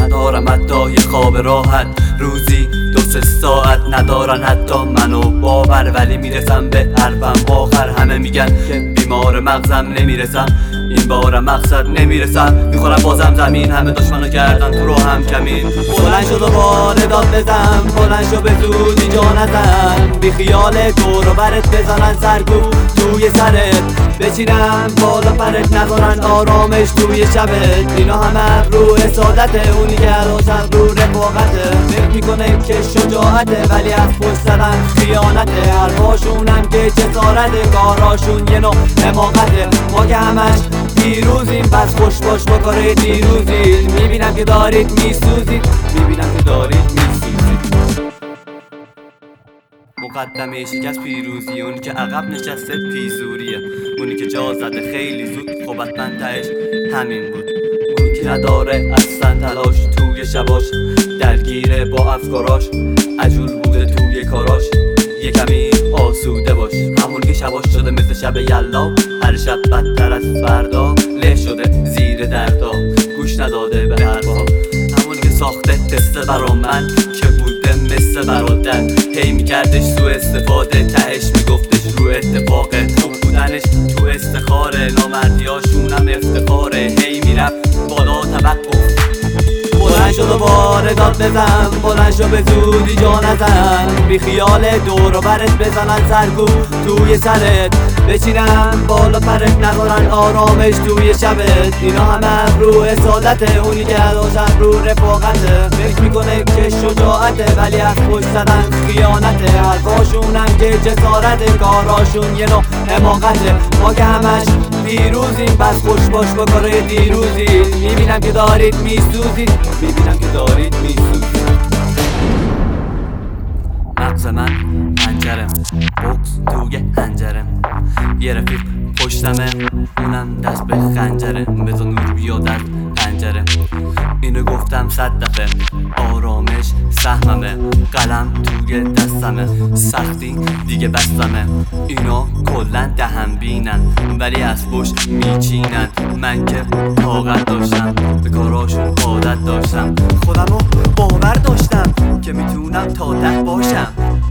ندارم حتی یه خواب راحت، روزی 2-3 ساعت ندارن حتی منو باور، ولی میرسم به حرفم آخر. همه میگن که بیمار مغزم، نمیرسم این بارم مقصد نمیرسم، میخورم بازم زمین. همه دشمنو کردن تو رو هم کمین. بلند شد و باره داد بزن، بلند شد به زودی جا نزن، بی خیال دور و برت بزنن سرگو توی سرت، بچینم بالا پرت نذارن آرامش توی شبت. اینا همه رو حسادته، اونی که روشن رو رفاقته، فکر میکنه که شجاعته ولی از پشت زدن خیانته. حرفاشونم که جسارته، کاراشون یه نوع حماقته. ما که همش پیروزیم بس خوش باش با کار دیروزید. میبینم که دارید میسوزید، میبینم که دارید میسوزید. مقدمه شکست پیروزی، اونی که عقب نشسته پیزوریه، اونی که جا زده خیلی زود خب حتما تهش همین بود. اونی که نداره اصلا تلاش توی شباش، درگیره با افکاراش، عجول بوده توی کاراش. یه کمی آسوده باش، همون که شباش شده مثل شب یلا، هر شب بدتر از فردا، له شده زیر دردا، گوش نداده به حرفا. همون که ساخته تسته برا من که بوده مثل برادر، هی میکردش سو استفاده، تهش میگفتش رو اتفاقه. خوب بودنش تو استخاره، نامردیاشونم افتخاره، هی میرفت بالا توقف. بلند شد و باره داد بزن، بلند شد به زودی جا نزن، بی خیال دور و برت بزنن سرگو توی سرت، بچینن بالا پرت نذارن آرامش توی شبت. اینا همه رو حسادته، اونی که روشن رو رفاقته، فکر میکنه که شجاعته ولی از پشت زدن خیانته. حرفاشونم که جسارته، کاراشون یه نوع حماقته. ما که همش پیروزیم بس خوش باش با کارای دیروزید. میبینم که دارید میسوزید، میبینم که دارید میسوزید. مغز من پنجرم، بوکس توی هنجرم، یه رفیق پشتمه اونم دست به خنجره، بذار نور بیاد از پنجره. اینو گفتم 100 دفعه، آرامش سهممه، قلم توی دستمه، سختی دیگه بستمه. اینا کلن دهم بینن ولی از پشت میچینن. من که طاقت داشتم به کاراشون عادت داشتم، خودمو باور داشتم که میتونم تا 10 باشم.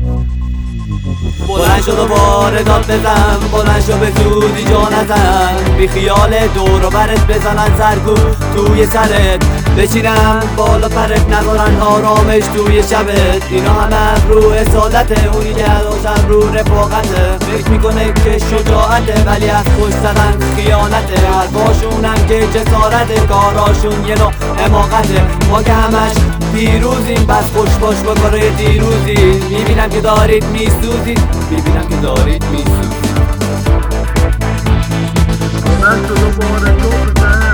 بلند شد و باره داد بزن، بلند شد به زودی جا نزن، بی خیال دور و برت بزنن سرگو توی سرت، بچینم بالا پرت نذارن آرامش توی شبت. اینا همه رو حسادته، اونی که روشن رو رفاقته، فکر میکنه که شجاعته ولی از پشت زدن خیانته. حرفاشونم که جسارته، کاراشون یه نوع حماقته. ما که همش پیروزیم بس خوش باش با کارای دیروزید. میبینم که دارید میسوزید، میبینم که دارید میسوزید. بلند شد و باره داد بزن،